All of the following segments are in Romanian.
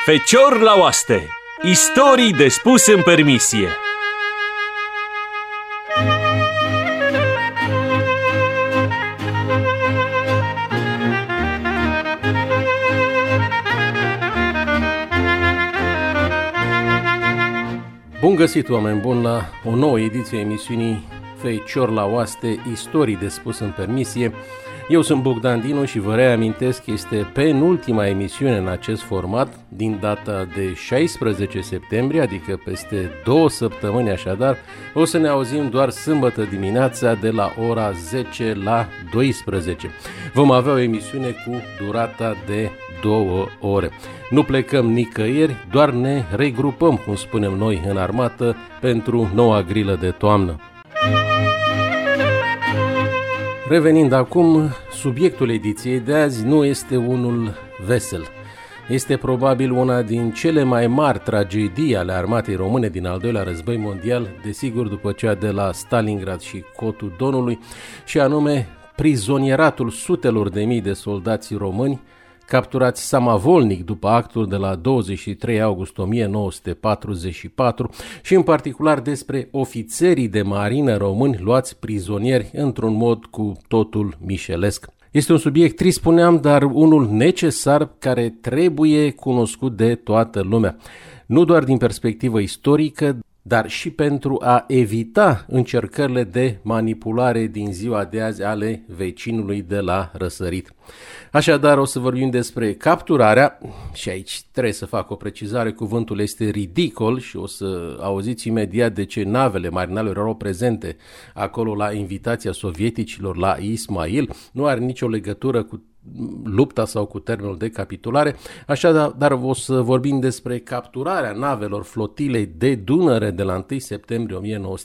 Fecior la oaste. Istorii de spus în permisie. Bun găsit, oameni buni, la o nouă ediție a emisiunii Fecior la oaste, istorii de spus în permisie. Eu sunt Bogdan Dinu și vă reamintesc că este penultima emisiune în acest format din data de 16 septembrie, adică peste 2 săptămâni așadar. O să ne auzim doar sâmbătă dimineața de la ora 10 la 12. Vom avea o emisiune cu durata de 2 ore. Nu plecăm nicăieri, doar ne regrupăm, cum spunem noi în armată, pentru noua grilă de toamnă. Revenind acum, subiectul ediției de azi nu este unul vesel. Este probabil una din cele mai mari tragedii ale armatei române din al doilea război mondial, desigur după cea de la Stalingrad și Cotul Donului, și anume prizonieratul sutelor de mii de soldați români capturați samavolnic după actul de la 23 august 1944 și în particular despre ofițerii de marină români luați prizonieri într-un mod cu totul mișelesc. Este un subiect trist, spuneam, dar unul necesar care trebuie cunoscut de toată lumea. Nu doar din perspectivă istorică, dar și pentru a evita încercările de manipulare din ziua de azi ale vecinului de la răsărit. Așadar, o să vorbim despre capturarea, și aici trebuie să fac o precizare, cuvântul este ridicol și o să auziți imediat de ce navele marinalelor erau prezente acolo la invitația sovieticilor la Ismail. Nu are nicio legătură cu lupta sau cu termenul de capitulare, așadar o să vorbim despre capturarea navelor flotilei de Dunăre de la 1 septembrie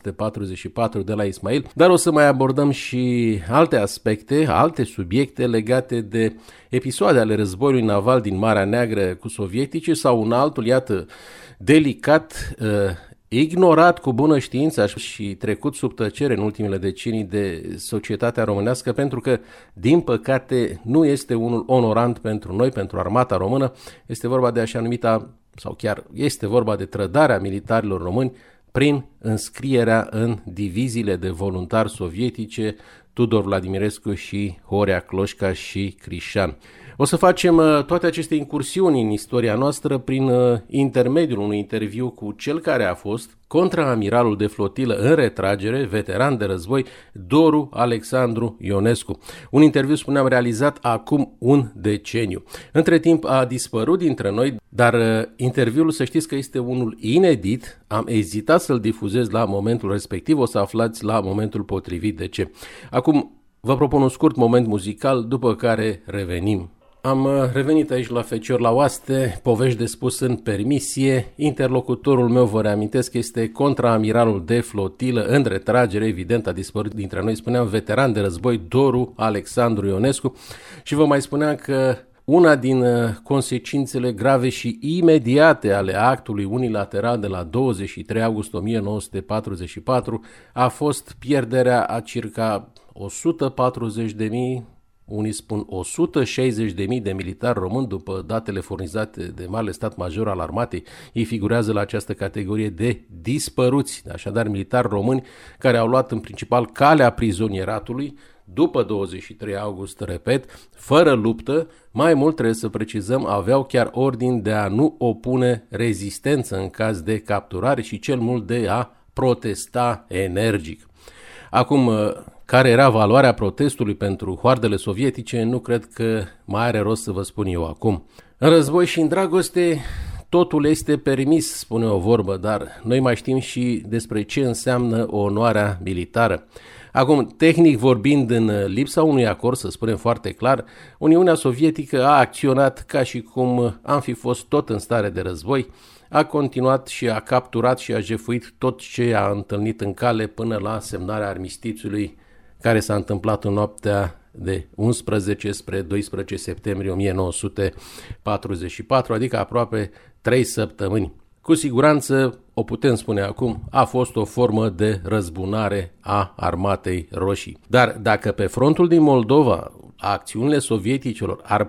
1944 de la Ismail, dar o să mai abordăm și alte aspecte, alte subiecte legate de episoade ale războiului naval din Marea Neagră cu sovieticii sau un altul, iată, delicat, ignorat cu bună știință și trecut sub tăcere în ultimele decenii de societatea românească, pentru că, din păcate, nu este unul onorant pentru noi, pentru armata română. Este vorba de așa numita, sau chiar este vorba de trădarea militarilor români prin înscrierea în diviziile de voluntari sovietice Tudor Vladimirescu și Horea Cloșca și Crișan. O să facem toate aceste incursiuni în istoria noastră prin intermediul unui interviu cu cel care a fost contraamiralul de flotilă în retragere, veteran de război, Doru Alexandru Ionescu. Un interviu, spuneam, realizat acum un deceniu. Între timp a dispărut dintre noi, dar interviul, să știți că este unul inedit. Am ezitat să-l difuzez la momentul respectiv, o să aflați la momentul potrivit de ce. Acum vă propun un scurt moment muzical, după care revenim. Am revenit aici la Fecior la oaste, povești de spus în permisie. Interlocutorul meu, vă reamintesc, este contraamiralul de flotilă în retragere, evident a dispărut dintre noi, spuneam, veteran de război, Doru Alexandru Ionescu, și vă mai spuneam că una din consecințele grave și imediate ale actului unilateral de la 23 august 1944 a fost pierderea a circa 140.000, unii spun 160.000 de militari români, după datele furnizate de Marele Stat Major al Armatei. Ei figurează la această categorie de dispăruți, așadar militari români care au luat în principal calea prizonieratului după 23 august, repet, fără luptă. Mai mult, trebuie să precizăm, aveau chiar ordin de a nu opune rezistență în caz de capturare și cel mult de a protesta energic. Acum, care era valoarea protestului pentru hoardele sovietice, nu cred că mai are rost să vă spun eu acum. În război și în dragoste totul este permis, spune o vorbă, dar noi mai știm și despre ce înseamnă onoarea militară. Acum, tehnic vorbind, în lipsa unui acord, să spunem foarte clar, Uniunea Sovietică a acționat ca și cum am fi fost tot în stare de război, a continuat și a capturat și a jefuit tot ce a întâlnit în cale până la semnarea armistițiului care s-a întâmplat în noaptea de 11 spre 12 septembrie 1944, adică aproape 3 săptămâni. Cu siguranță o putem spune acum, a fost o formă de răzbunare a Armatei Roșii. Dar dacă pe frontul din Moldova acțiunile sovieticilor ar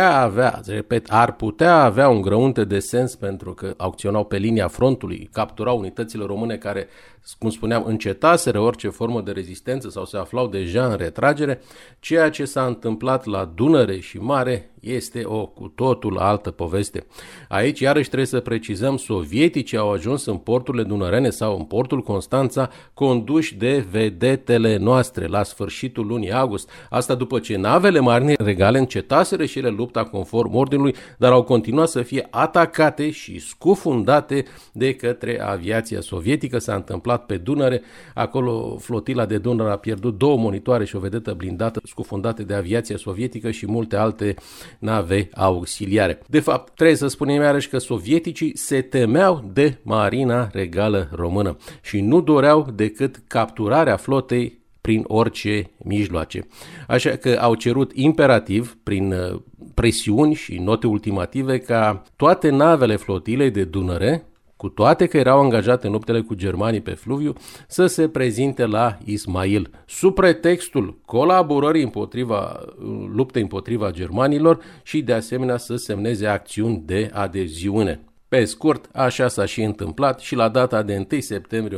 putea avea un grăunte de sens pentru că acționau pe linia frontului, capturau unitățile române care, cum spuneam, încetaseră orice formă de rezistență sau se aflau deja în retragere, ceea ce s-a întâmplat la Dunăre și Mare este o cu totul altă poveste. Aici, iarăși trebuie să precizăm, sovieticii au ajuns în porturile dunărene sau în portul Constanța conduși de vedetele noastre la sfârșitul lunii august. Asta după ce navele Marinei Regale încetaseră și ele lupta conform ordinului, dar au continuat să fie atacate și scufundate de către aviația sovietică. S-a întâmplat pe Dunăre, acolo flotila de Dunăre a pierdut 2 monitoare și o vedetă blindată scufundate de aviația sovietică și multe alte nave auxiliare. De fapt, trebuie să spunem iarăși că sovieticii se temeau de Marina Regală Română și nu doreau decât capturarea flotei prin orice mijloace. Așa că au cerut imperativ, prin presiuni și note ultimative, ca toate navele flotilei de Dunăre, cu toate că erau angajate în luptele cu germanii pe fluviu, să se prezinte la Ismail, sub pretextul colaborării luptei împotriva germanilor și de asemenea să semneze acțiuni de adeziune. Pe scurt, așa s-a și întâmplat și la data de 1 septembrie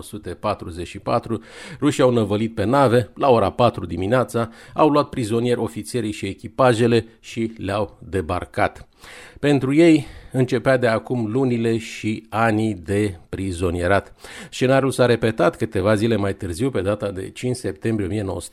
1944, rușii au năvălit pe nave, la ora 4 dimineața, au luat prizonieri ofițerii și echipajele și le-au debarcat. Pentru ei începea de acum lunile și anii de prizonierat. Scenariul s-a repetat câteva zile mai târziu, pe data de 5 septembrie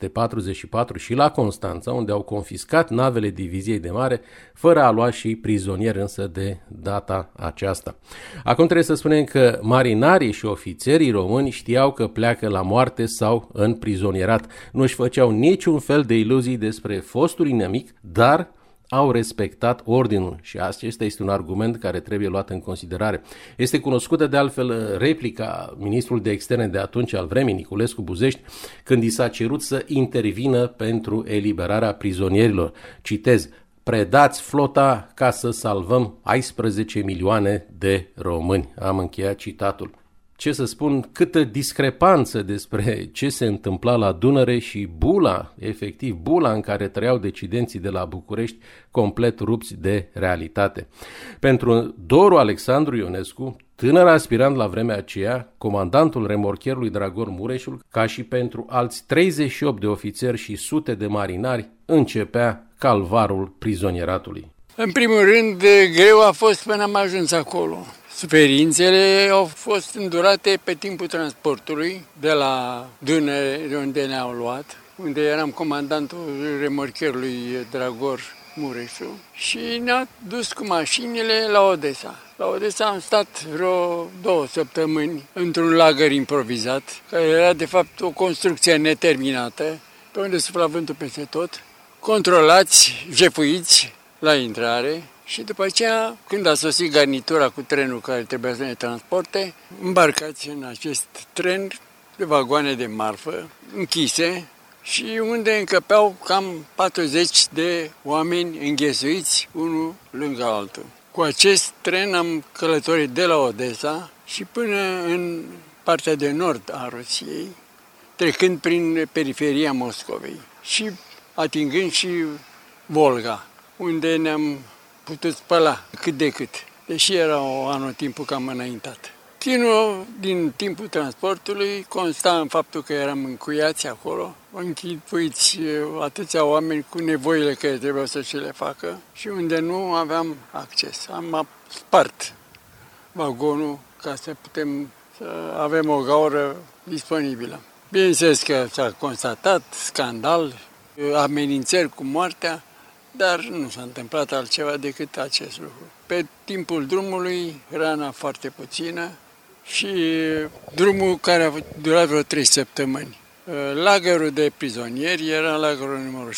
1944 și la Constanța, unde au confiscat navele diviziei de mare, fără a lua și prizonieri însă de data aceasta. Acum trebuie să spunem că marinarii și ofițerii români știau că pleacă la moarte sau în prizonierat. Nu își făceau niciun fel de iluzii despre fostul inamic, dar au respectat ordinul și acesta este un argument care trebuie luat în considerare. Este cunoscută de altfel replica ministrului de externe de atunci al vremii, Niculescu Buzești, când i s-a cerut să intervină pentru eliberarea prizonierilor. Citez: predați flota ca să salvăm 14 milioane de români. Am încheiat citatul. Ce să spun, câtă discrepanță despre ce se întâmpla la Dunăre și bula, efectiv bula în care trăiau decidenții de la București, complet rupți de realitate. Pentru Doru Alexandru Ionescu, tânăr aspirant la vremea aceea, comandantul remorcherului Dragor Mureșul, ca și pentru alți 38 de ofițeri și sute de marinari, începea calvarul prizonieratului. În primul rând, greu a fost până am ajuns acolo. Suferințele au fost îndurate pe timpul transportului de la Dunăre, de unde ne-au luat, unde eram comandantul remorcherului Dragor Mureșu, și ne-a dus cu mașinile la Odessa. La Odessa am stat vreo 2 săptămâni într-un lagăr improvizat, care era de fapt o construcție neterminată, pe unde sufla vântul peste tot, controlați, jefuiți la intrare. Și după aceea, când a sosit garnitura cu trenul care trebuia să ne transporte, îmbarcați în acest tren de vagoane de marfă închise și unde încăpeau cam 40 de oameni înghesuiți unul lângă altul. Cu acest tren am călătorit de la Odessa și până în partea de nord a Rusiei, trecând prin periferia Moscovei și atingând și Volga, unde ne-am putut spăla cât de cât, deși era o anotimpul cam înaintat. Chinul din timpul transportului consta în faptul că eram încuiați acolo, închipuiți atâția oameni cu nevoile care trebuiau să și le facă și unde nu aveam acces. Am spart vagonul ca să putem să avem o gaură disponibilă. Bineînțeles că s-a constatat scandal, amenințări cu moartea, dar nu s-a întâmplat altceva decât acest lucru. Pe timpul drumului, rana foarte puțină și drumul care a durat vreo 3 săptămâni. Lagărul de prizonieri era lagărul numărul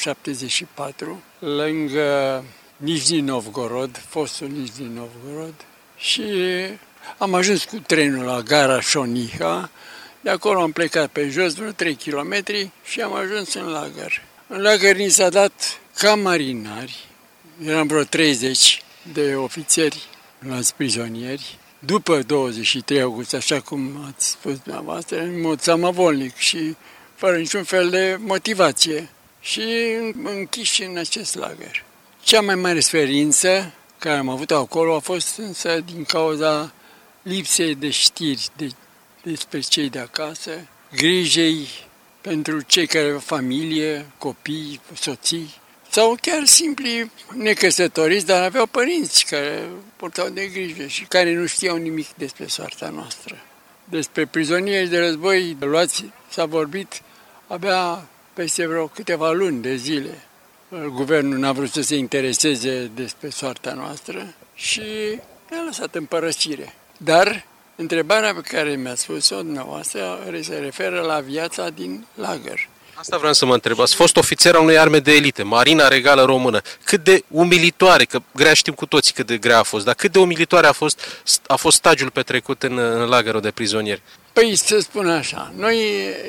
74, lângă Nijni Novgorod, fostul Nijni Novgorod, și am ajuns cu trenul la gara Șoniha, de acolo am plecat pe jos vreo 3 kilometri și am ajuns în lagăr. În lagăr ni s-a dat ca marinari, eram vreo 30 de ofițeri luați prizonieri, după 23 august, așa cum ați spus dumneavoastră, în mod samavolnic și fără niciun fel de motivație și închiși în acest lagăr. Cea mai mare suferință care am avut acolo a fost însă din cauza lipsei de știri despre cei de acasă, grijei pentru cei care au familie, copii, soții, sau chiar simpli necăsătoriți, dar aveau părinți care purtau de grijă și care nu știau nimic despre soarta noastră. Despre prizonieri de război luați s-a vorbit abia peste vreo câteva luni de zile. Guvernul n-a vrut să se intereseze despre soarta noastră și ne-a lăsat în părăsire. Dar întrebarea pe care mi-a spus-o dumneavoastră se referă la viața din lagăr. Asta vreau să mă întreb. Ați fost ofițer al unei arme de elită, Marina Regală Română. Cât de umilitoare, că grea știm cu toții cât de grea a fost, dar cât de umilitoare a fost stagiul petrecut în lagărul de prizonieri? Păi să spun așa, noi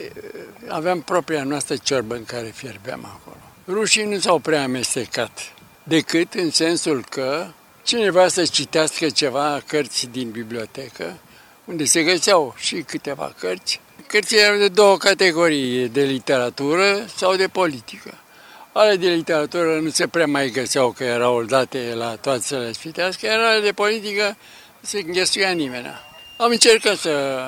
aveam propria noastră ciorbă în care fierbeam acolo. Rușii nu s-au prea amestecat, decât în sensul că cineva să citească ceva cărți din bibliotecă, unde se găseau și câteva cărți. Cărțile erau de două categorii, de literatură sau de politică. Ale de literatură nu se prea mai găseau, că erau date la toate să le citească, iar ale de politică nu se înghesuia nimeni. Am încercat să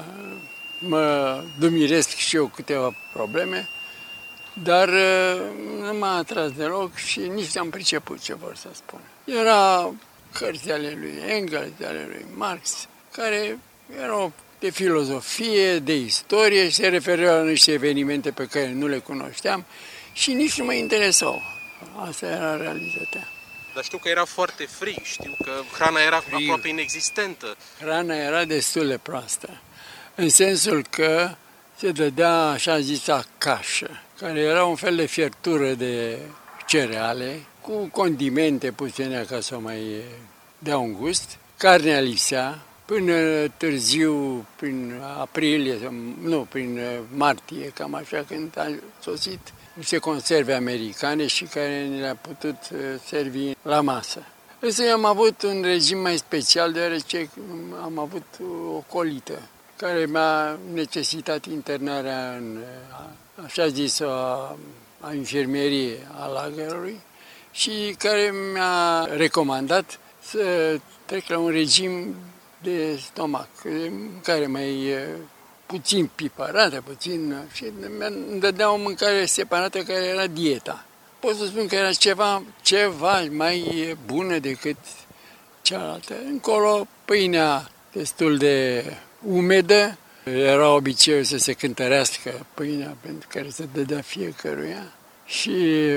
mă dumiresc și eu câteva probleme, dar nu m-a atras deloc și nici n-am priceput ce vor să spun. Era cărți ale lui Engels, ale lui Marx, care erau de filozofie, de istorie și se refereau la niște evenimente pe care nu le cunoșteam și nici nu mă interesau. Asta era realitatea. Dar știu că era foarte frig, știu că hrana era aproape inexistentă. Hrana era destul de proastă, în sensul că se dădea așa zisa cașă, care era un fel de fiertură de cereale, cu condimente puține ca să mai dea un gust. Carnea lipsea, până târziu, prin aprilie, nu, prin martie, cam așa, când a sosit niște conserve americane și care ne le-a putut servi la masă. Însă am avut un regim mai special, deoarece am avut o colită, care mi-a necesitat internarea în, așa zis, a infirmeriei a lagărului și care mi-a recomandat să trec la un regim de stomac, care mai puțin pipărată, puțin, și îmi dădea o mâncare separată care era dieta. Pot să spun că era ceva mai bună decât cealaltă. Încolo, pâinea destul de umedă, era obiceiul să se cântărească pâinea pentru care se dădea fiecăruia și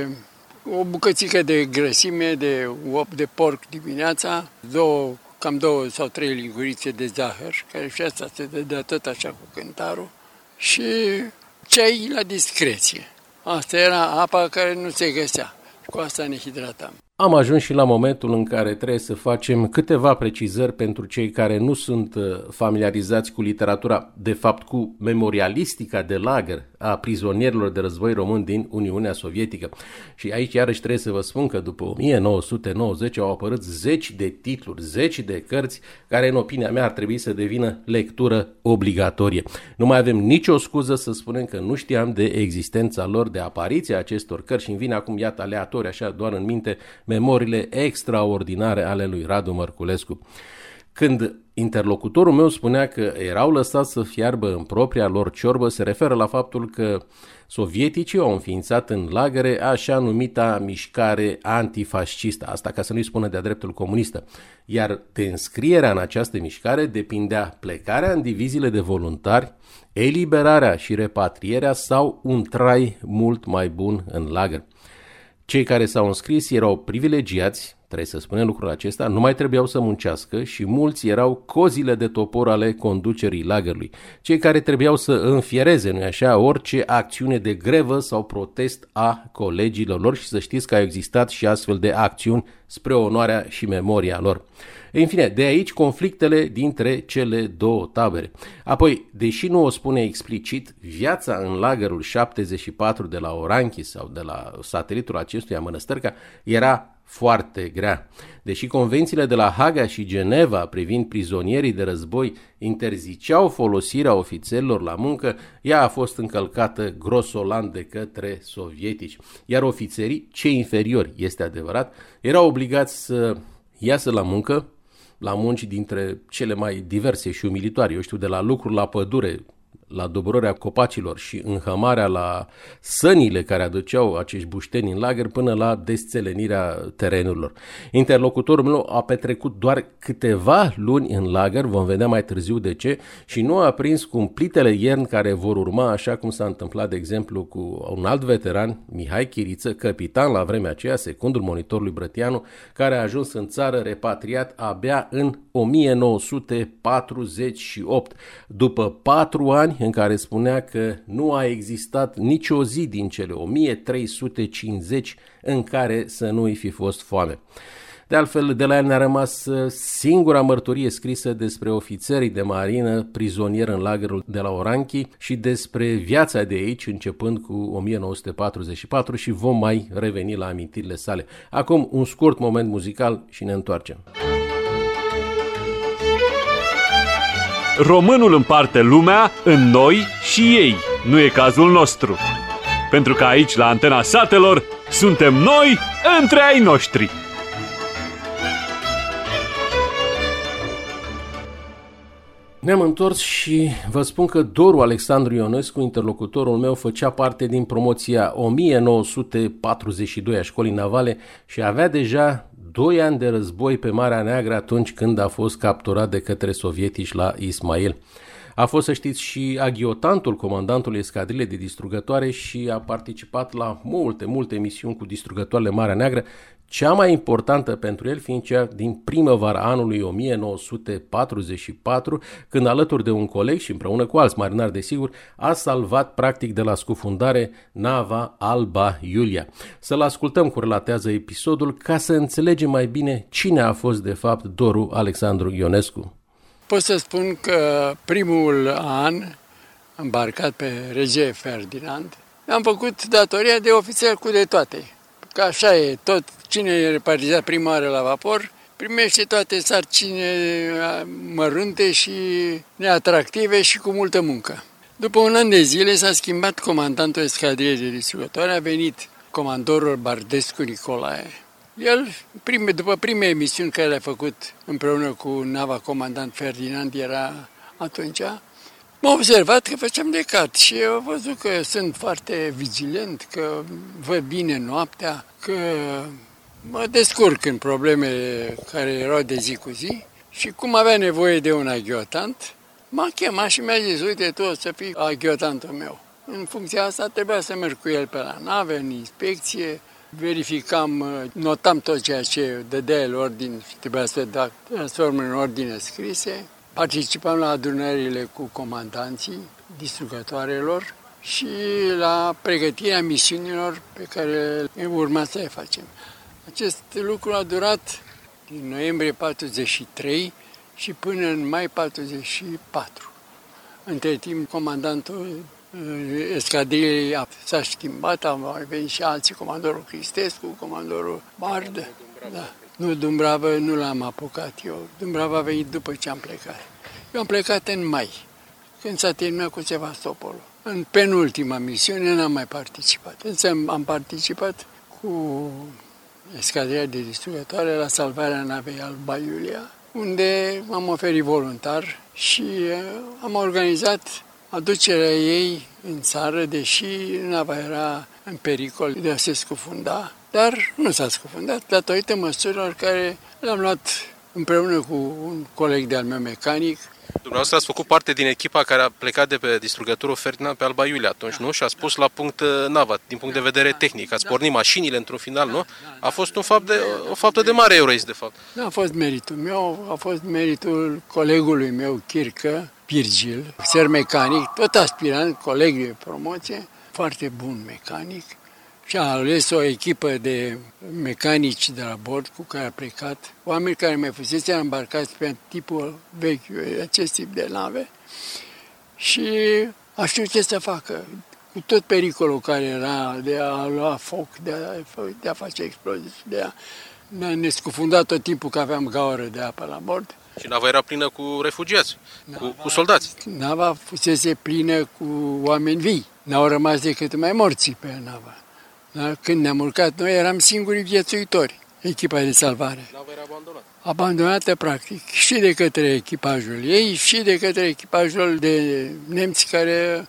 o bucățică de grăsime, de op de porc dimineața, cam 2 sau 3 lingurițe de zahăr, care și asta se dădea tot așa cu cântarul, și ceai la discreție. Asta era apa care nu se găsea. Cu asta ne hidratam. Am ajuns și la momentul în care trebuie să facem câteva precizări pentru cei care nu sunt familiarizați cu literatura, de fapt cu memorialistica de lagăr a prizonierilor de război români din Uniunea Sovietică. Și aici iarăși trebuie să vă spun că după 1990 au apărut zeci de titluri, zeci de cărți care în opinia mea ar trebui să devină lectură obligatorie. Nu mai avem nicio scuză să spunem că nu știam de existența lor, de apariția acestor cărți și îmi vine acum, iată, aleatori, așa doar în minte, memoriile extraordinare ale lui Radu Mărculescu. Când interlocutorul meu spunea că erau lăsați să fiarbă în propria lor ciorbă, se referă la faptul că sovieticii au înființat în lagăre așa numita mișcare antifascistă, asta ca să nu-i spună de-a dreptul comunistă, iar de înscrierea în această mișcare depindea plecarea în diviziile de voluntari, eliberarea și repatrierea sau un trai mult mai bun în lagăr. Cei care s-au înscris erau privilegiați, trebuie să spunem lucrul acesta, nu mai trebuiau să muncească și mulți erau cozile de topor ale conducerii lagărului. Cei care trebuiau să înfiereze, nu-i așa, orice acțiune de grevă sau protest a colegilor lor și să știți că au existat și astfel de acțiuni spre onoarea și memoria lor. În fine, de aici conflictele dintre cele două tabere. Apoi, deși nu o spune explicit, viața în lagărul 74 de la Oranchi sau de la satelitul acestuia Mănăstărca era foarte grea. Deși convențiile de la Haga și Geneva privind prizonierii de război interziceau folosirea ofițerilor la muncă, ea a fost încălcată grosolan de către sovietici. Iar ofițerii, cei inferiori, este adevărat, erau obligați să iasă la muncă, la munci dintre cele mai diverse și umilitoare. Eu știu, de la lucru la pădure, la doborârea copacilor și înhămarea la sănile care aduceau acești bușteni în lagăr până la desțelenirea terenurilor. Interlocutorul meu a petrecut doar câteva luni în lagăr, vom vedea mai târziu de ce, și nu a prins cumplitele ierni care vor urma, așa cum s-a întâmplat, de exemplu, cu un alt veteran, Mihai Chiriță, capitan la vremea aceea, secundul monitorului Brătianu, care a ajuns în țară repatriat abia în 1948, după 4 ani în care spunea că nu a existat nicio zi din cele 1350 în care să nu-i fi fost foame. De altfel, de la el ne-a rămas singura mărturie scrisă despre ofițerii de marină prizonieri în lagărul de la Oranchi și despre viața de aici, începând cu 1944, și vom mai reveni la amintirile sale. Acum un scurt moment muzical și ne întoarcem. Românul împarte lumea în noi și ei. Nu e cazul nostru. Pentru că aici, la Antena Satelor, suntem noi între ai noștri. Ne-am întors și vă spun că Doru Alexandru Ionescu, interlocutorul meu, făcea parte din promoția 1942 a școlii navale și avea deja 2 ani de război pe Marea Neagră atunci când a fost capturat de către sovietici la Ismail. A fost, să știți, și aghiotantul comandantului escadrilei de distrugătoare și a participat la multe misiuni cu distrugătoarele Marea Neagră, cea mai importantă pentru el fiind cea din primăvara anului 1944, când alături de un coleg și împreună cu alți marinari, desigur, a salvat practic de la scufundare nava Alba Iulia. Să-l ascultăm cum relatează episodul ca să înțelegem mai bine cine a fost de fapt Doru Alexandru Ionescu. Pot să spun că primul an, îmbarcat pe Rege Ferdinand, am făcut datoria de ofițer cu de toate. Că așa e, tot cine e repartizat prima oară la vapor, primește toate sarcine mărunte și neatractive și cu multă muncă. După un an de zile s-a schimbat comandantul escadrilei de distrugătoare, a venit comandorul Bardescu Nicolae. El, după prime emisiuni care le-a făcut împreună cu nava comandant Ferdinand, era atunci, m-a observat că făceam de cat și eu am văzut că sunt foarte vigilent, că văd bine noaptea, că mă descurc în problemele care erau de zi cu zi și cum avea nevoie de un aghiotant, m-a chemat și mi-a zis, uite, tu o să fii aghiotantul meu. În funcția asta trebuia să merg cu el pe la nave, în inspecție, verificam, notam tot ceea ce dădea el ordine și trebuia să transform în ordine scrise. Participam la adunările cu comandanții distrugătoarelor și la pregătirea misiunilor pe care urma să le facem. Acest lucru a durat din noiembrie 43 și până în mai 44. Între timp, comandantul escadrilei s-a schimbat, au venit și alții, comandorul Cristescu, comandorul Bard. Da. Nu, Dumbrava nu l-am apucat eu. Dumbrava a venit după ce am plecat. Eu am plecat în mai, când s-a terminat cu Sevastopolul. În penultima misiune n-am mai participat. Însă am participat cu escadrila de distrugătoare la salvarea navei Alba Iulia, unde m-am oferit voluntar și am organizat aducerea ei în țară, deși nava era în pericol de a se scufunda, dar nu s-a scufundat datorită măsurilor care le-am luat împreună cu un coleg de-al meu mecanic. Dumneavoastră ați făcut parte din echipa care a plecat de pe distrugătorul Ferdinand pe Alba Iulia atunci, nu? Și a spus la punct nava, din punct de vedere tehnic. Ați pornit mașinile într-un final, nu? A fost o faptă de mare eroism, de fapt. Nu a fost meritul meu, a fost meritul colegului meu, Chircă, Virgil, ser mecanic, tot aspirant, coleg de promoție, foarte bun mecanic. Și a ales o echipă de mecanici de la bord cu care a plecat, oameni care mai fusese îmbarcați pe tipul vechi, acest tip de nave, și a știut ce să facă, cu tot pericolul care era de a lua foc, de a face explozii, Ne scufundat tot timpul că aveam gaură de apă la bord. Și nava era plină cu refugiați, cu soldați. Nava fusese plină cu oameni vii. N-au rămas decât mai morții pe navă. Da? Când ne-am urcat noi, eram singurii viețuitori, echipa de salvare. Nava era abandonată. Abandonată, practic, și de către echipajul ei, și de către echipajul de nemți care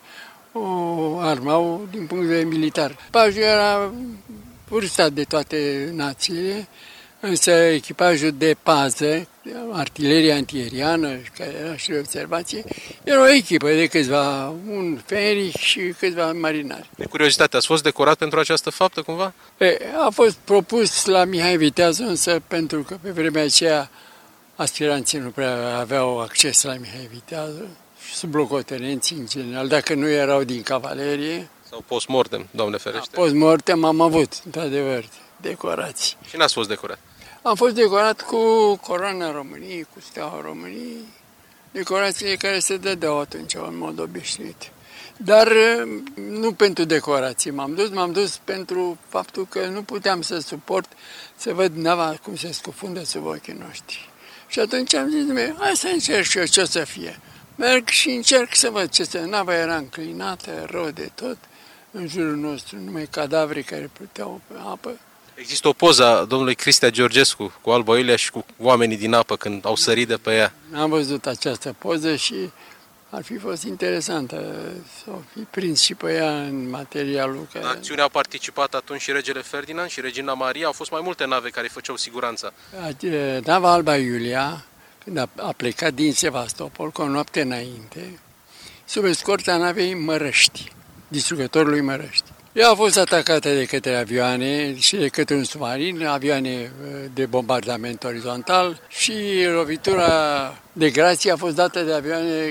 o armau din punct de vedere militar. Echipajul era vârstat de toate națiile, însă echipajul de pază, artileria antiaeriană, care era și de observație, era o echipă de câțiva, un fenric și câțiva marinari. De curiozitate, ați fost decorat pentru această faptă cumva? A fost propus la Mihai Viteazu, însă pentru că pe vremea aceea aspiranții nu prea aveau acces la Mihai Viteazu și sublocotenenții în general, dacă nu erau din cavalerie. Sau post-mortem, Doamne ferește? Post-mortem am avut, într-adevăr, decorații. Și n-ați fost decorat? Am fost decorat cu Coroana României, cu Steaua României, decorațiile care se dădeau atunci în mod obișnuit. Dar nu pentru decorații m-am dus pentru faptul că nu puteam să suport să văd nava cum se scufundă sub ochii noștri. Și atunci am zis, hai să încerc și eu ce o să fie. Merg și încerc să văd ce nava era înclinată, rău de tot, în jurul nostru, numai cadavre care pluteau pe apă. Există o poză a domnului Cristea Georgescu cu Alba Iulia și cu oamenii din apă când au sărit de pe ea. Am văzut această poză și ar fi fost interesantă să o fi prins și pe ea în materialul. În acțiune au participat atunci și regele Ferdinand și regina Maria. Au fost mai multe nave care făceau siguranța. Nava Alba Iulia, când a plecat din Sevastopol, cu o noapte înainte, sub escorta navei Mărăști, distrugătorului Mărăști. Ea a fost atacată de către avioane și de către un submarin, avioane de bombardament orizontal și lovitura de grație a fost dată de avioane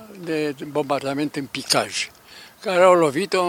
de bombardament în picaj, care au lovit-o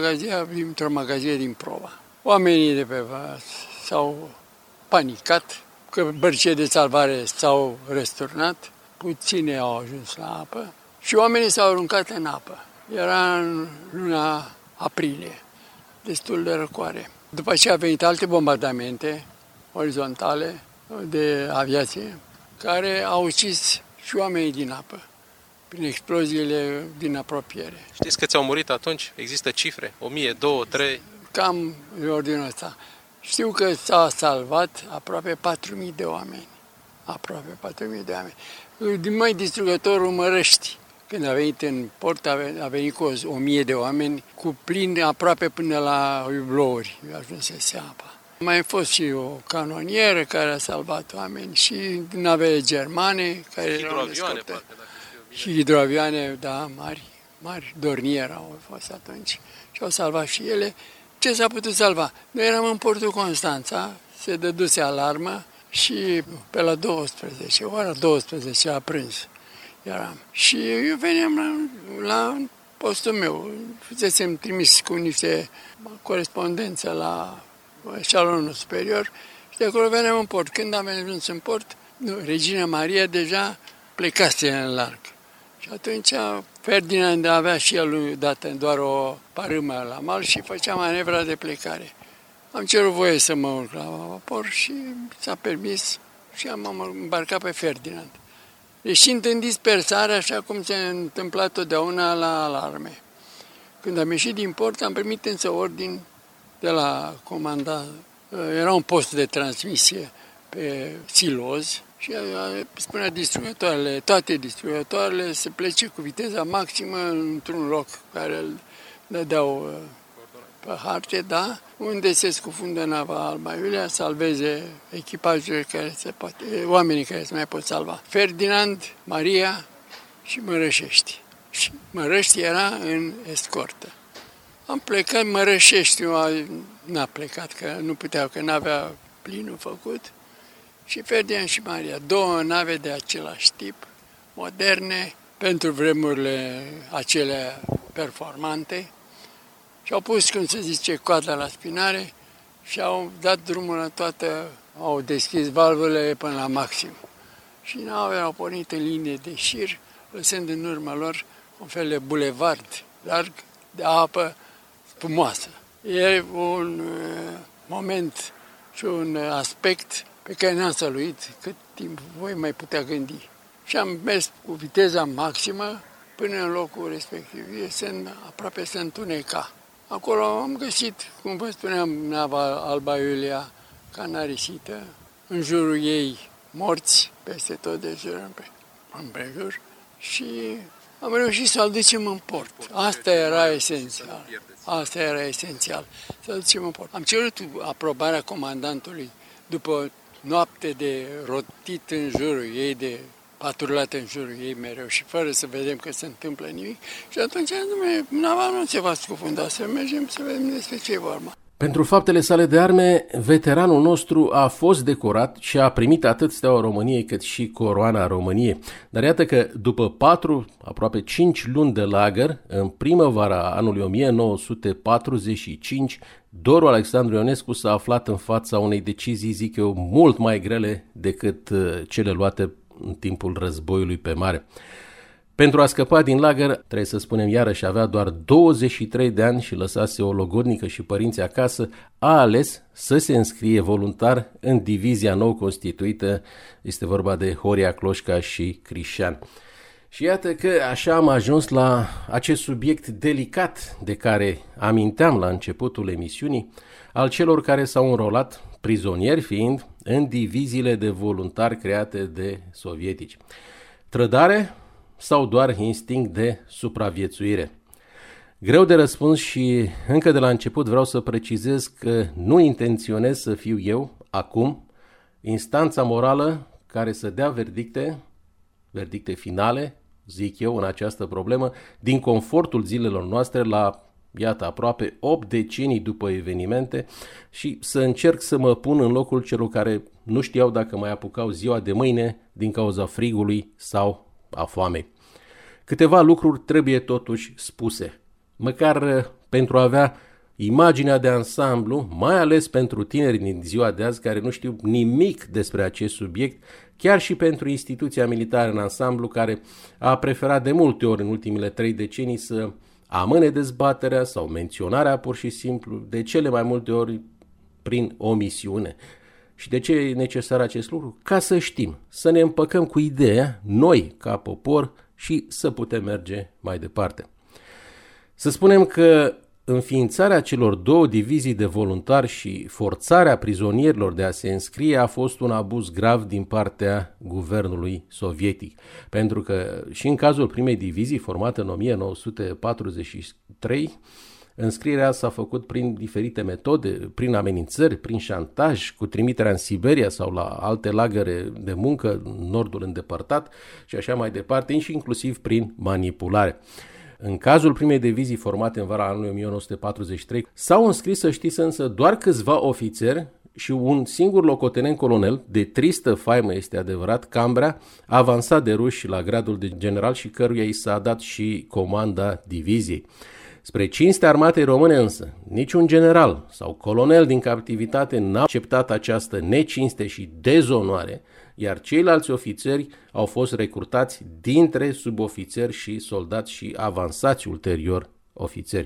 într-o magazie din Prova. Oamenii de pe vas s-au panicat, că bărcile de salvare s-au răsturnat, puține au ajuns la apă și oamenii s-au aruncat în apă. Era în luna aprilie, destul de răcoare. După aceea au venit alte bombardamente orizontale de aviație care au ucis și oamenii din apă prin exploziile din apropiere. Știți câți au murit atunci? Există cifre? 1000, 2, 3? Cam în ordinul ăsta. Știu că s-a salvat aproape 4.000 de oameni. Aproape 4.000 de oameni. Mai distrugătorul Mărăști, când a venit în port, a venit cu 1.000 de oameni, cu plin aproape până la hublouri, ajunsese apa. Mai a fost și o canonieră care a salvat oameni și navele germane care erau descoperte. Și hidroavioane, da, mari Dornier au fost atunci și au salvat și ele. Ce s-a putut salva? Noi eram în portul Constanța, se dăduse alarmă și pe la 12, ora 12 a prânz eram. Și eu veneam la postul meu, fusesem trimis cu niște corespondență la eșalonul superior și de acolo veneam în port. Când am ajuns în port, Regina Maria deja plecase în larg. Și atunci Ferdinand avea și el dată doar o parâmă la mal și făcea manevra de plecare. Am cerut voie să mă urc la vapor și s-a permis și am îmbarcat pe Ferdinand. Ieșind în dispersare, așa cum se întâmpla totdeauna la alarme. Când am ieșit din port, am primit însă ordin de la comanda. Era un post de transmisie pe siloz și spunea distrugătoarele, toate distrugătoarele să plece cu viteza maximă într-un loc care îl dădeau pe harte, da, unde se scufundă nava Alba Iulia, salveze echipajele care se poate, oamenii care se mai pot salva. Ferdinand, Maria și Mărășești. Și Mărăști era în escortă. Am plecat, Mărășeștiul n-a plecat, că nu puteau, că n-avea plinul făcut. Și Ferdinand și Maria, două nave de același tip, moderne, pentru vremurile acelea performante, și au pus, cum se zice, coada la spinare și au dat drumul la toată, au deschis valvele până la maxim. Și navele au pornit în linie de șir, lăsând în urma lor un fel de bulevard larg de apă spumoasă. E un moment și un aspect pe care n-am săluit cât timp voi mai putea gândi. Și am mers cu viteza maximă până în locul respectiv. Aproape se întuneca. Acolo am găsit, cum vă spuneam, nava Alba Iulia canarisită, în jurul ei morți, peste tot de jur împrejur, și am reușit să-l ducem în port. Asta era esențial. Să-l ducem în port. Am cerut aprobarea comandantului după noapte de rotit în jurul ei, de patrulat în jurul ei mereu și fără să vedem că se întâmplă nimic. Și atunci, nava nu se va scufunda, să mergem să vedem despre ce e vorba. Pentru faptele sale de arme, veteranul nostru a fost decorat și a primit atât Steaua României cât și Coroana României. Dar iată că după aproape 5 luni de lagăr, în primăvara anului 1945, Doru Alexandru Ionescu s-a aflat în fața unei decizii, zic eu, mult mai grele decât cele luate în timpul războiului pe mare. Pentru a scăpa din lagăr, trebuie să spunem iarăși, avea doar 23 de ani și lăsase o logodnică și părinții acasă, a ales să se înscrie voluntar în divizia nou constituită, este vorba de Horia Cloșca și Crișan. Și iată că așa am ajuns la acest subiect delicat de care aminteam la începutul emisiunii, al celor care s-au înrolat, prizonieri fiind, în diviziile de voluntari create de sovietici. Trădare sau doar instinct de supraviețuire? Greu de răspuns și încă de la început vreau să precizez că nu intenționez să fiu eu, acum, instanța morală care să dea verdicte finale, zic eu, în această problemă, din confortul zilelor noastre la, iată, aproape 8 decenii după evenimente, și să încerc să mă pun în locul celor care nu știau dacă mai apucau ziua de mâine din cauza frigului sau a foamei. Câteva lucruri trebuie totuși spuse, măcar pentru a avea imaginea de ansamblu, mai ales pentru tinerii din ziua de azi care nu știu nimic despre acest subiect, chiar și pentru instituția militară în ansamblu, care a preferat de multe ori în ultimele 3 decenii să amâne dezbaterea sau menționarea pur și simplu, de cele mai multe ori prin omisiune. Și de ce e necesar acest lucru? Ca să știm, să ne împăcăm cu ideea, noi ca popor, și să putem merge mai departe. Să spunem că înființarea celor 2 divizii de voluntari și forțarea prizonierilor de a se înscrie a fost un abuz grav din partea guvernului sovietic, pentru că și în cazul primei divizii, formată în 1943, înscrierea s-a făcut prin diferite metode, prin amenințări, prin șantaj, cu trimiterea în Siberia sau la alte lagăre de muncă, în nordul îndepărtat și așa mai departe, și inclusiv prin manipulare. În cazul primei divizii formate în vara anului 1943, s-au înscris, să știți însă, doar câțiva ofițeri și un singur locotenent colonel, de tristă faimă este adevărat, Cambrea, avansat de ruși la gradul de general și căruia i s-a dat și comanda diviziei. Spre cinstea armatei române însă, niciun general sau colonel din captivitate n-a acceptat această necinste și dezonoare, iar ceilalți ofițeri au fost recrutați dintre subofițeri și soldați și avansați ulterior ofițeri.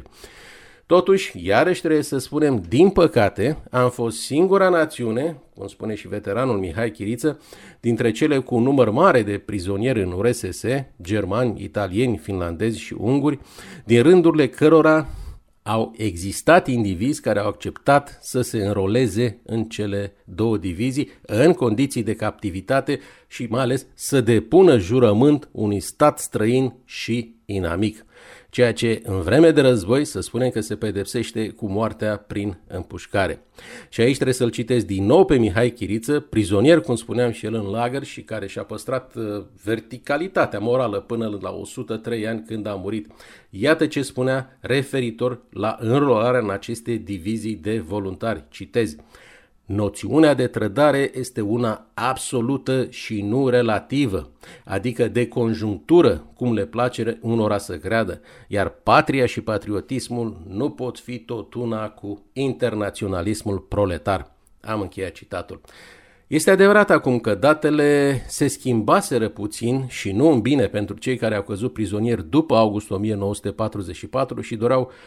Totuși, iarăși trebuie să spunem, din păcate, am fost singura națiune, cum spune și veteranul Mihai Chiriță, dintre cele cu un număr mare de prizonieri în URSS, germani, italieni, finlandezi și unguri, din rândurile cărora au existat indivizi care au acceptat să se înroleze în cele 2 divizii în condiții de captivitate și mai ales să depună jurământ unui stat străin și inamic. Ceea ce în vreme de război să spunem că se pedepsește cu moartea prin împușcare. Și aici trebuie să-l citesc din nou pe Mihai Chiriță, prizonier, cum spuneam și el, în lagăr și care și-a păstrat verticalitatea morală până la 103 ani când a murit. Iată ce spunea referitor la înrolarea în aceste divizii de voluntari. Citez: noțiunea de trădare este una absolută și nu relativă, adică de conjunctură, cum le place unora să creadă, iar patria și patriotismul nu pot fi tot una cu internaționalismul proletar. Am încheiat citatul. Este adevărat acum că datele se schimbaseră puțin și nu în bine pentru cei care au căzut prizonieri după august 1944 și doreau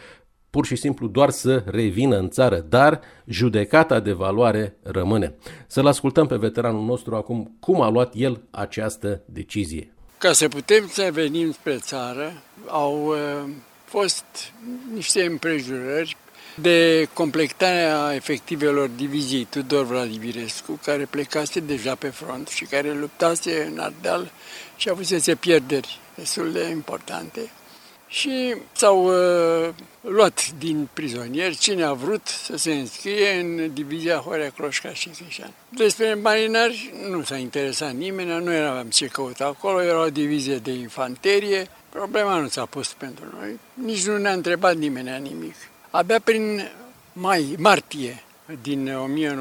pur și simplu doar să revină în țară, dar judecata de valoare rămâne. Să-l ascultăm pe veteranul nostru acum cum a luat el această decizie. Ca să putem să venim spre țară, au fost niște împrejurări de completarea efectivelor diviziei Tudor Vladimirescu, care plecase deja pe front și care luptase în Ardeal și avusese pierderi destul de importante. Și s-au luat din prizonieri cine a vrut să se înscrie în divizia Horea Cloșca și Crișan. Despre marinari nu s-a interesat nimeni, nu aveam ce căuta acolo, era o divizie de infanterie, problema nu s-a pus pentru noi, nici nu ne-a întrebat nimeni nimic. Abia prin martie din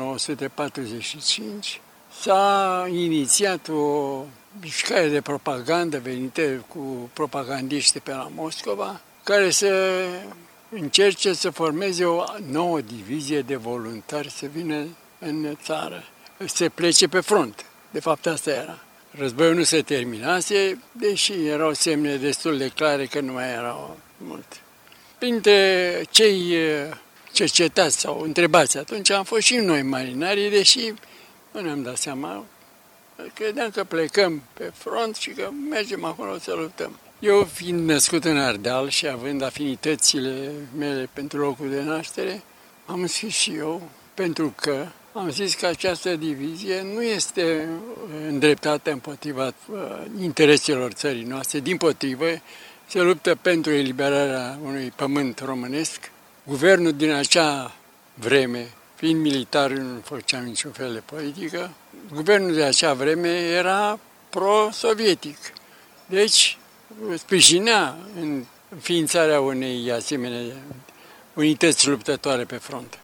1945 s-a inițiat o mișcare de propagandă venită cu propagandiști pe la Moscova, care să încerce să formeze o nouă divizie de voluntari să vină în țară, să plece pe front. De fapt, asta era. Războiul nu se terminase, deși erau semne destul de clare că nu mai erau multe. Printre cei cercetați sau întrebați atunci am fost și noi marinarii, deși nu ne-am dat seama. Credeam că plecăm pe front și că mergem acolo să luptăm. Eu, fiind născut în Ardeal și având afinitățile mele pentru locul de naștere, am înscris și eu, pentru că am zis că această divizie nu este îndreptată împotriva intereselor țării noastre, dimpotrivă, se luptă pentru eliberarea unui pământ românesc. Guvernul din acea vreme, fiind militar, nu făceam niciun fel de politică, guvernul de acea vreme era pro-sovietic. Deci, sprijinea în înființarea unei asemenea unități luptătoare pe front.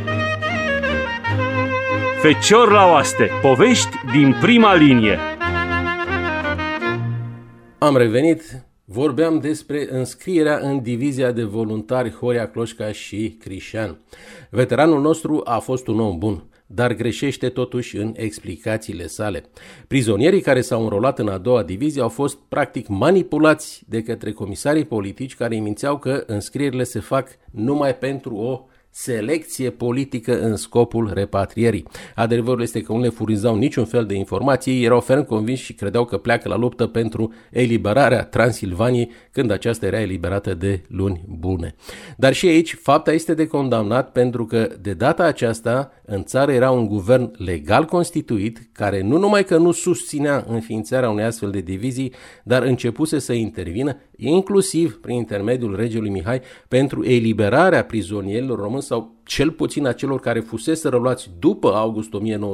Fecior la oaste, povești din prima linie. Am revenit, vorbeam despre înscrierea în divizia de voluntari Horea Cloșca și Crișan. Veteranul nostru a fost un om bun, dar greșește totuși în explicațiile sale. Prizonierii care s-au înrolat în a doua divizie au fost practic manipulați de către comisarii politici care îi mințeau că înscrierile se fac numai pentru o selecție politică în scopul repatrierii. Adevărul este că nu le furnizau niciun fel de informații, ei erau ferm convinși și credeau că pleacă la luptă pentru eliberarea Transilvaniei, când aceasta era eliberată de luni bune. Dar și aici fapta este de condamnat, pentru că de data aceasta în țară era un guvern legal constituit, care nu numai că nu susținea înființarea unei astfel de divizii, dar începuse să intervină, inclusiv prin intermediul regelui Mihai, pentru eliberarea prizonierilor români sau cel puțin a celor care fusese luați după august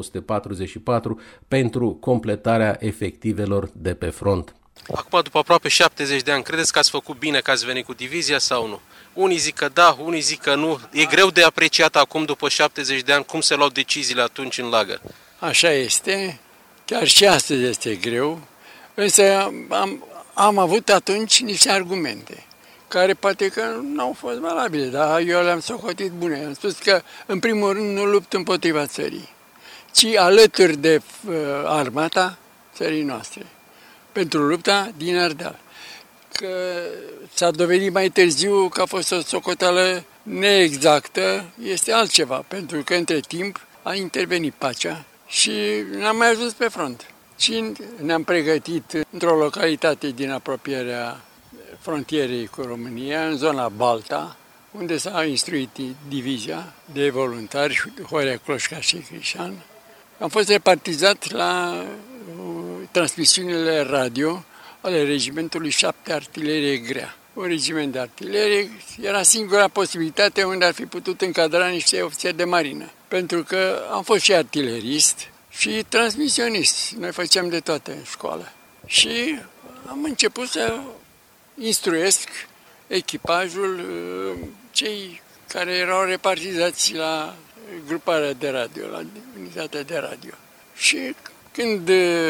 1944 pentru completarea efectivelor de pe front. Acum, după aproape 70 de ani, credeți că ați făcut bine că ați venit cu divizia sau nu? Unii zic că da, unii zic că nu. E greu de apreciat acum, după 70 de ani, cum se luau deciziile atunci în lagăr. Așa este, chiar și astăzi este greu, însă am avut atunci niște argumente care poate că nu au fost valabile, dar eu le-am socotit bune. Am spus că, în primul rând, nu lupt împotriva țării, ci alături de armata țării noastre, pentru lupta din Ardeal. Că s-a dovedit mai târziu că a fost o socoteală neexactă, este altceva, pentru că, între timp, a intervenit pacea și n-am mai ajuns pe front. Și ne-am pregătit într-o localitate din apropierea frontierei cu România, în zona Balta, unde s-a instruit divizia de voluntari Horea Cloșca și Crișan. Am fost repartizat la transmisiunile radio ale regimentului 7 Artilerie Grea. Un regiment de artilerie era singura posibilitate unde ar fi putut încadra niște ofițeri de marină, pentru că am fost și artilerist și transmisionist. Noi făceam de toate în școală. Și am început să instruiesc echipajul, cei care erau repartizați la gruparea de radio, la unitatea de radio. Și când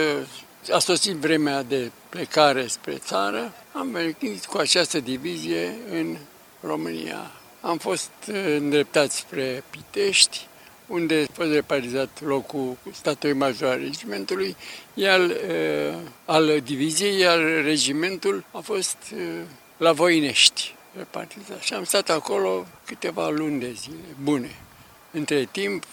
a sosit vremea de plecare spre țară, am venit cu această divizie în România. Am fost îndreptați spre Pitești, unde a fost repartizat locul statului major al regimentului, iar al diviziei, iar regimentul a fost la Voinești. repartizat. Și am stat acolo câteva luni de zile bune. Între timp,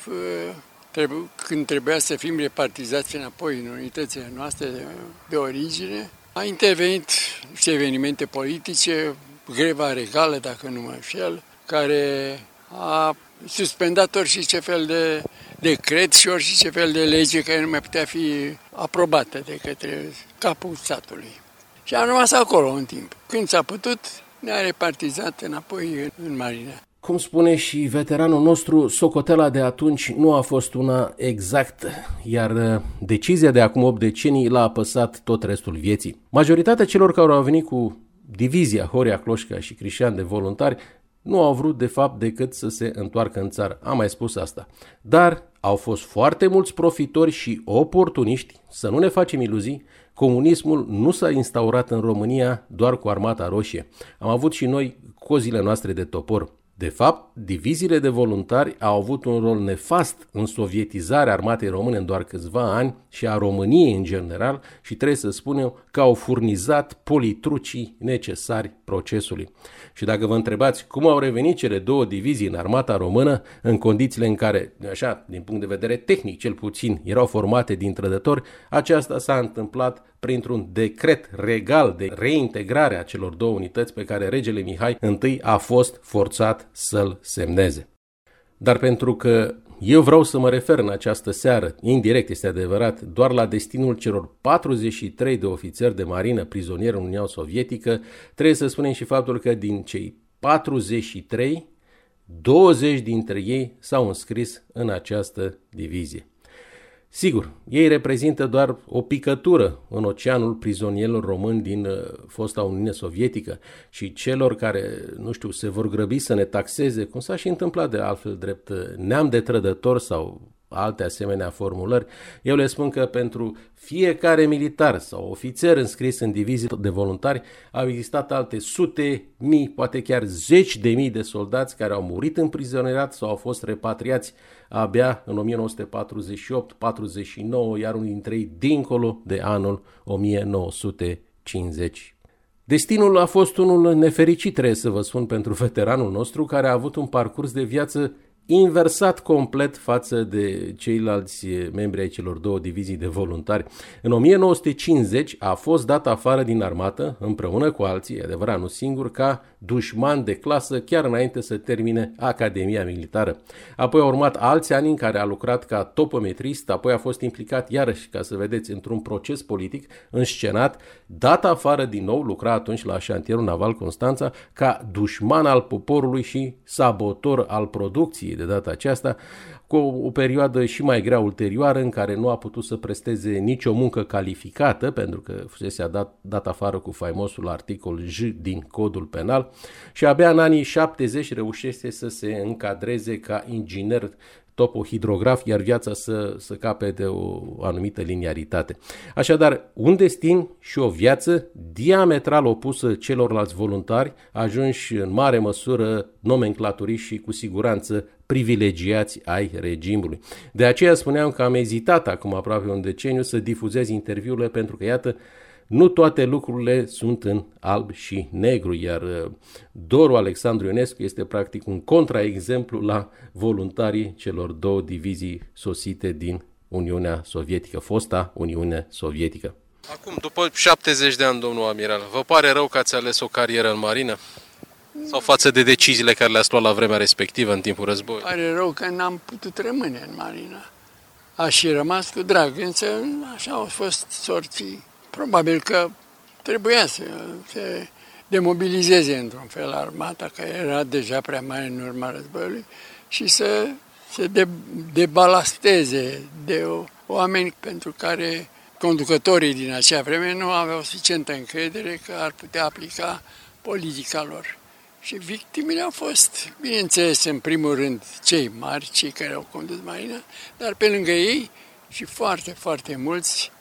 când trebuia să fim repartizați înapoi în unitățile noastre de origine, a intervenit niște evenimente politice, greva regală, dacă nu mă înșel, care a suspendat orice fel de decret și orice fel de lege care nu mai putea fi aprobată de către capul statului. Și am rămas acolo un timp. Când s-a putut, ne-a repartizat înapoi în marină. Cum spune și veteranul nostru, socotela de atunci nu a fost una exactă, iar decizia de acum 8 decenii l-a apăsat tot restul vieții. Majoritatea celor care au venit cu divizia Horia Cloșca și Crișan de voluntari nu au vrut de fapt decât să se întoarcă în țară. Am mai spus asta. Dar au fost foarte mulți profitori și oportuniști, să nu ne facem iluzii, comunismul nu s-a instaurat în România doar cu Armata Roșie. Am avut și noi cozile noastre de topor. De fapt, diviziile de voluntari au avut un rol nefast în sovietizarea armatei române în doar câțiva ani și a României în general și trebuie să spunem că au furnizat politrucii necesari procesului. Și dacă vă întrebați cum au revenit cele două divizii în armata română, în condițiile în care, așa, din punct de vedere tehnic cel puțin, erau formate din trădători, aceasta s-a întâmplat printr-un decret regal de reintegrare a celor două unități pe care regele Mihai I a fost forțat să-l semneze. Dar pentru că eu vreau să mă refer în această seară, indirect este adevărat, doar la destinul celor 43 de ofițeri de marină prizonieri în Uniunea Sovietică, trebuie să spunem și faptul că din cei 43, 20 dintre ei s-au înscris în această divizie. Sigur, ei reprezintă doar o picătură în oceanul prizonierilor români din fosta Uniune Sovietică și celor care, nu știu, se vor grăbi să ne taxeze, cum s-a și întâmplat de altfel drept neam de trădători sau alte asemenea formulări, eu le spun că pentru fiecare militar sau ofițer înscris în divizii de voluntari au existat alte sute, mii, poate chiar zeci de mii de soldați care au murit în prizonierat sau au fost repatriați abia în 1948-49, iar unii dintre ei dincolo de anul 1950. Destinul a fost unul nefericit, trebuie să vă spun, pentru veteranul nostru, care a avut un parcurs de viață inversat complet față de ceilalți membri ai celor două divizii de voluntari. În 1950 a fost dat afară din armată, împreună cu alții, adevărat, nu singur, ca dușman de clasă, chiar înainte să termine Academia Militară. Apoi au urmat alți ani în care a lucrat ca topometrist, apoi a fost implicat iarăși, ca să vedeți, într-un proces politic înscenat, dat afară din nou, lucra atunci la șantierul naval Constanța, ca dușman al poporului și sabotor al producției de data aceasta, cu o perioadă și mai grea ulterioară în care nu a putut să presteze nicio muncă calificată, pentru că fusese dat afară cu faimosul articol J din Codul Penal și abia în anii 70 reușește să se încadreze ca inginer topohidrograf, iar viața să capete o anumită liniaritate. Așadar, un destin și o viață diametral opusă celorlalți voluntari, ajunși în mare măsură nomenclaturiști și cu siguranță privilegiați ai regimului. De aceea spuneam că am ezitat acum aproape un deceniu să difuzez interviurile, pentru că, iată, nu toate lucrurile sunt în alb și negru, iar Doru Alexandru Ionescu este practic un contraexemplu la voluntarii celor două divizii sosite din Uniunea Sovietică, fosta Uniune Sovietică. Acum, după 70 de ani, domnul amiral, vă pare rău că ați ales o carieră în marină? Sau față de deciziile care le-ați luat la vremea respectivă, în timpul războiului? Pare rău că n-am putut rămâne în marină. Aș fi rămas cu drag, însă așa au fost sorții. Probabil că trebuia să se demobilizeze într-un fel armata, care era deja prea mare în urma războiului, și să se debalasteze de oameni pentru care conducătorii din acea vreme nu aveau suficientă încredere că ar putea aplica politica lor. Și victimele au fost, bineînțeles, în primul rând cei mari, cei care au condus marina, dar pe lângă ei și foarte, foarte mulți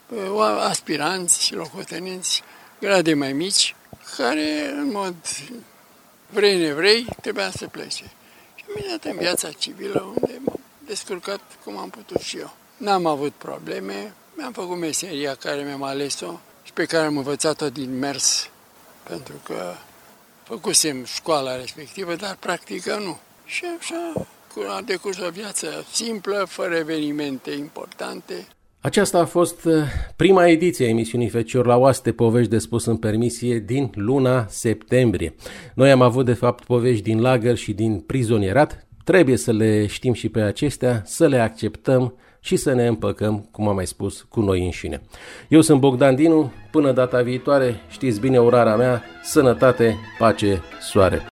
aspiranți și locotenenți, grade mai mici, care, în mod vrei-nevrei, trebuia să plece. Și imediat în viața civilă, unde m-am descurcat cum am putut și eu. N-am avut probleme, mi-am făcut meseria care mi-am ales-o și pe care am învățat-o din mers, pentru că Făcusem școala respectivă, dar practică nu. Și așa a decurs o viață simplă, fără evenimente importante. Aceasta a fost prima ediție a emisiunii Fecior la Oaste, povești de spus în permisie din luna septembrie. Noi am avut de fapt povești din lagăr și din prizonierat. Trebuie să le știm și pe acestea, să le acceptăm și să ne împăcăm, cum am mai spus, cu noi înșine. Eu sunt Bogdan Dinu, până data viitoare, știți bine urarea mea, sănătate, pace, soare!